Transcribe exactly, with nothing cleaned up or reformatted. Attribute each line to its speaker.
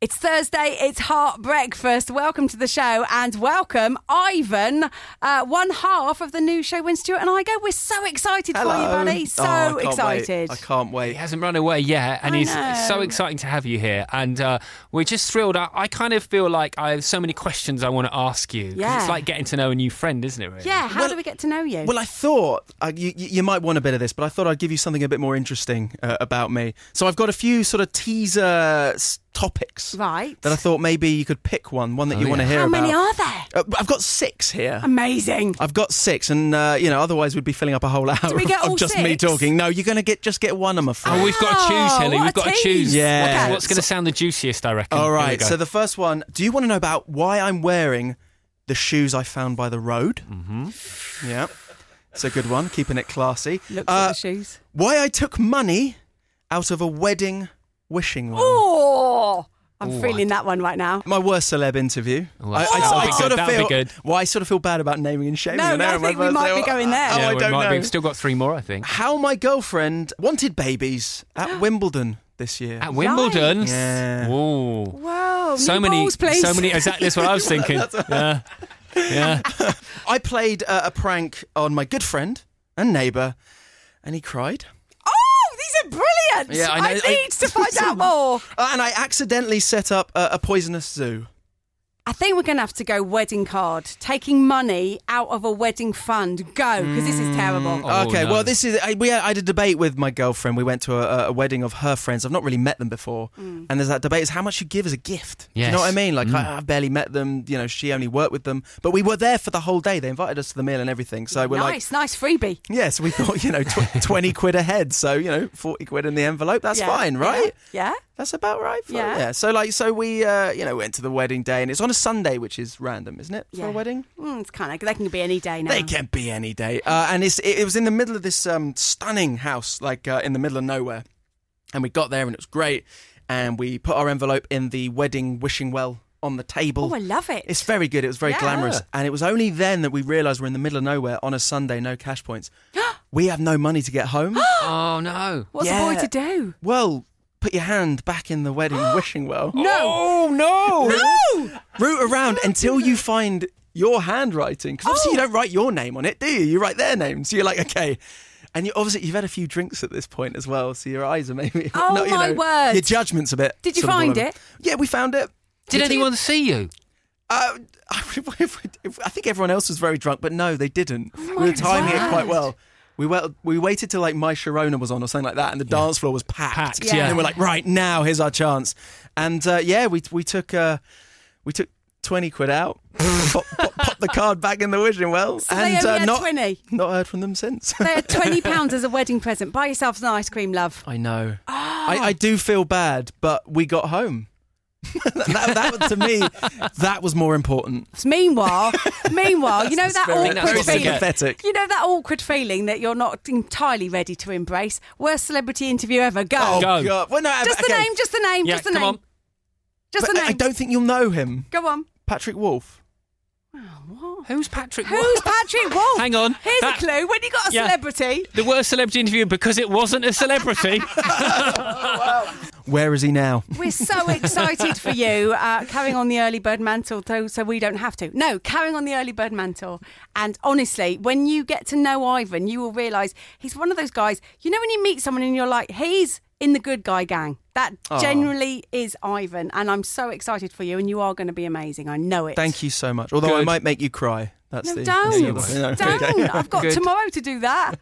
Speaker 1: It's Thursday, it's Heart Breakfast. Welcome to the show and welcome Ivan, uh, one half of the new show when Stuart and I go. We're so excited
Speaker 2: Hello.
Speaker 1: for you, buddy. So
Speaker 2: oh, I can't
Speaker 1: excited.
Speaker 2: Wait. I can't wait.
Speaker 3: He hasn't run away yet, and
Speaker 1: I
Speaker 3: he's
Speaker 1: know.
Speaker 3: it's so exciting to have you here. And uh, we're just thrilled. I, I kind of feel like I have so many questions I want to ask you. 'Cause
Speaker 1: Yeah.
Speaker 3: It's like getting to know a new friend, isn't it, really?
Speaker 1: Yeah, how
Speaker 2: Well-
Speaker 1: do we get to know you?
Speaker 2: Well, I thought uh, you, you might want a bit of this, but I thought I'd give you something a bit more interesting uh, about me. So I've got a few sort of teaser s- topics
Speaker 1: right.
Speaker 2: that I thought maybe you could pick one, one that
Speaker 3: Oh,
Speaker 2: you want to
Speaker 3: yeah.
Speaker 2: hear
Speaker 1: How
Speaker 2: about.
Speaker 1: many are there?
Speaker 2: Uh, I've got six here.
Speaker 1: Amazing.
Speaker 2: I've got six, and uh, you know, otherwise we'd be filling up a whole hour
Speaker 1: we
Speaker 2: of,
Speaker 1: get all
Speaker 2: of just me
Speaker 1: six?
Speaker 2: talking. No, you're going to get just get one, I'm afraid.
Speaker 3: Oh, we've got to choose,
Speaker 1: Oh,
Speaker 3: Hilly.
Speaker 1: what
Speaker 3: We've
Speaker 1: a
Speaker 3: got to
Speaker 1: tease.
Speaker 3: choose.
Speaker 2: Yeah.
Speaker 3: What's,
Speaker 1: Okay.
Speaker 3: what's going to sound the juiciest, I reckon.
Speaker 2: All
Speaker 3: Here we
Speaker 2: right.
Speaker 3: go.
Speaker 2: So the first one. Do you want to know about why I'm wearing the shoes I found by the road? Mm-hmm. Yeah, it's a good one. Keeping it classy.
Speaker 1: Looks
Speaker 2: Uh,
Speaker 1: at the shoes.
Speaker 2: Why I took money out of a wedding wishing well.
Speaker 1: Oh, I'm
Speaker 3: Ooh,
Speaker 1: feeling that one right now.
Speaker 2: My worst celeb interview.
Speaker 3: Oh,
Speaker 2: I,
Speaker 3: that'll
Speaker 2: I,
Speaker 3: be
Speaker 2: I
Speaker 3: good,
Speaker 2: sort of
Speaker 3: that'll be
Speaker 2: feel.
Speaker 3: good.
Speaker 2: Well, I sort of feel bad about naming and shaming.
Speaker 1: No,
Speaker 2: an
Speaker 1: no, I
Speaker 2: error.
Speaker 1: think we
Speaker 2: My
Speaker 1: might
Speaker 2: first-
Speaker 1: be going there.
Speaker 2: Oh,
Speaker 3: yeah,
Speaker 2: I
Speaker 3: we
Speaker 2: don't
Speaker 3: might
Speaker 2: know.
Speaker 3: be. We've still got three more, I think.
Speaker 2: How my girlfriend wanted babies at Wimbledon this year.
Speaker 3: At Wimbledon.
Speaker 2: Yeah.
Speaker 3: Ooh.
Speaker 1: Whoa,
Speaker 3: So
Speaker 1: new
Speaker 3: many,
Speaker 1: balls, please.
Speaker 3: so many. Exactly, that's what I was thinking. Yeah, yeah.
Speaker 2: I played uh, a prank on my good friend and neighbour, and he cried.
Speaker 1: Oh, these are brilliant.
Speaker 2: Yeah, I
Speaker 1: I,
Speaker 2: know. I-
Speaker 1: need to find out more.
Speaker 2: Uh, and I accidentally set up a, a poisonous zoo.
Speaker 1: I think we're going to have to go wedding card. Taking money out of a wedding fund. Go, because this is terrible.
Speaker 3: Oh,
Speaker 2: okay,
Speaker 3: no.
Speaker 2: well, this is. I, we had, I had a debate with my girlfriend. We went to a, a wedding of her friends. I've not really met them before,
Speaker 1: Mm.
Speaker 2: and there's that debate: is how much you give as a gift. Do you know
Speaker 3: Yes.
Speaker 2: what I mean? Like I, I've barely met them. You know, she only worked with them, but we were there for the whole day. They invited us to the meal and everything. So we're like,
Speaker 1: nice, nice freebie.
Speaker 2: yeah. So we thought, you know, tw- twenty quid a head. So you know, forty quid in the envelope. That's
Speaker 1: Yeah,
Speaker 2: fine, right?
Speaker 1: Yeah.
Speaker 2: That's about right. For,
Speaker 1: Yeah.
Speaker 2: yeah. So like, so we, uh, you know, went to the wedding day, and it's on a Sunday, which is random, isn't it, for
Speaker 1: Yeah.
Speaker 2: a wedding?
Speaker 1: yeah. Mm, it's kind of, they can be any day now.
Speaker 2: They can be any day. Uh, and it's, it, it was in the middle of this um, stunning house, like uh, in the middle of nowhere. And we got there and it was great. And we put our envelope in the wedding wishing well on the table.
Speaker 1: Oh, I love it.
Speaker 2: It's very good. It was very
Speaker 1: Yeah.
Speaker 2: glamorous. And it was only then that we realised we're in the middle of nowhere on a Sunday, no cash points. We have no money to get home.
Speaker 3: Oh no.
Speaker 1: What's
Speaker 2: Yeah.
Speaker 1: a boy to do?
Speaker 2: Well, put your hand back in the wedding wishing well.
Speaker 1: No.
Speaker 3: Oh no.
Speaker 1: No!
Speaker 2: Root around until you find your handwriting. Because obviously
Speaker 1: Oh.
Speaker 2: you don't write your name on it, do you? You write their name. So you're like, okay. And you obviously you've had a few drinks at this point as well, so your eyes are maybe.
Speaker 1: Oh,
Speaker 2: not, you
Speaker 1: my
Speaker 2: know,
Speaker 1: word.
Speaker 2: Your judgment's a bit.
Speaker 1: Did you
Speaker 2: sort of all
Speaker 1: find
Speaker 2: over.
Speaker 1: it?
Speaker 2: Yeah, we found it.
Speaker 3: Did
Speaker 2: you?
Speaker 3: anyone see you?
Speaker 2: Uh, I think everyone else was very drunk, but no, they didn't.
Speaker 1: Oh
Speaker 2: we were timing
Speaker 1: God.
Speaker 2: it quite well. We went, we waited till like My Sharona was on or something like that, and the dance floor was packed.
Speaker 3: Packed,
Speaker 1: Yeah.
Speaker 3: yeah.
Speaker 2: And we're like, right now, here's our chance. And uh, yeah, we we took uh, we took twenty quid out, pop, pop, pop the card back in the wishing well,
Speaker 1: So
Speaker 2: and
Speaker 1: they only
Speaker 2: uh,
Speaker 1: had
Speaker 2: not
Speaker 1: twenty.
Speaker 2: not heard from them since.
Speaker 1: They had twenty pounds as a wedding present. Buy yourself some ice cream, love.
Speaker 2: I know. I, I do feel bad, but we got home. that, that to me, that was more important.
Speaker 1: Meanwhile, meanwhile, you know that
Speaker 2: very,
Speaker 1: awkward
Speaker 3: very
Speaker 1: feeling.
Speaker 2: sympathetic.
Speaker 1: You know that awkward feeling that you're not entirely ready to embrace. Worst celebrity interview ever. Go.
Speaker 2: Oh
Speaker 3: Go.
Speaker 2: God! Well, no,
Speaker 1: just the
Speaker 2: okay.
Speaker 1: name. Just the name.
Speaker 3: Yeah,
Speaker 1: just the
Speaker 3: come
Speaker 1: name.
Speaker 3: on.
Speaker 1: Just
Speaker 2: But
Speaker 1: the
Speaker 2: I-
Speaker 1: name.
Speaker 2: I don't think you'll know him.
Speaker 1: Go on.
Speaker 2: Patrick Wolf.
Speaker 3: Who's Patrick?
Speaker 1: Who's Patrick Wolf?
Speaker 3: Hang on.
Speaker 1: Here's
Speaker 3: That-
Speaker 1: a clue. When you got a
Speaker 3: Yeah.
Speaker 1: celebrity,
Speaker 3: The worst celebrity interview because it wasn't a celebrity.
Speaker 2: Where is he now?
Speaker 1: we're so excited for you. Uh, carrying on the early bird mantle, though, so we don't have to. No, carrying on the early bird mantle. And honestly, when you get to know Ivan, you will realise he's one of those guys. You know, when you meet someone and you're like, he's in the good guy gang. That generally is Ivan, and I'm so excited for you. And you are going to be amazing. I know it.
Speaker 2: Thank you so much. Although I
Speaker 3: Good.
Speaker 2: might make you cry. That's
Speaker 1: No,
Speaker 2: the
Speaker 1: don't.
Speaker 2: that's the other- no.
Speaker 1: Don't. I've got
Speaker 3: Good.
Speaker 1: tomorrow to do that.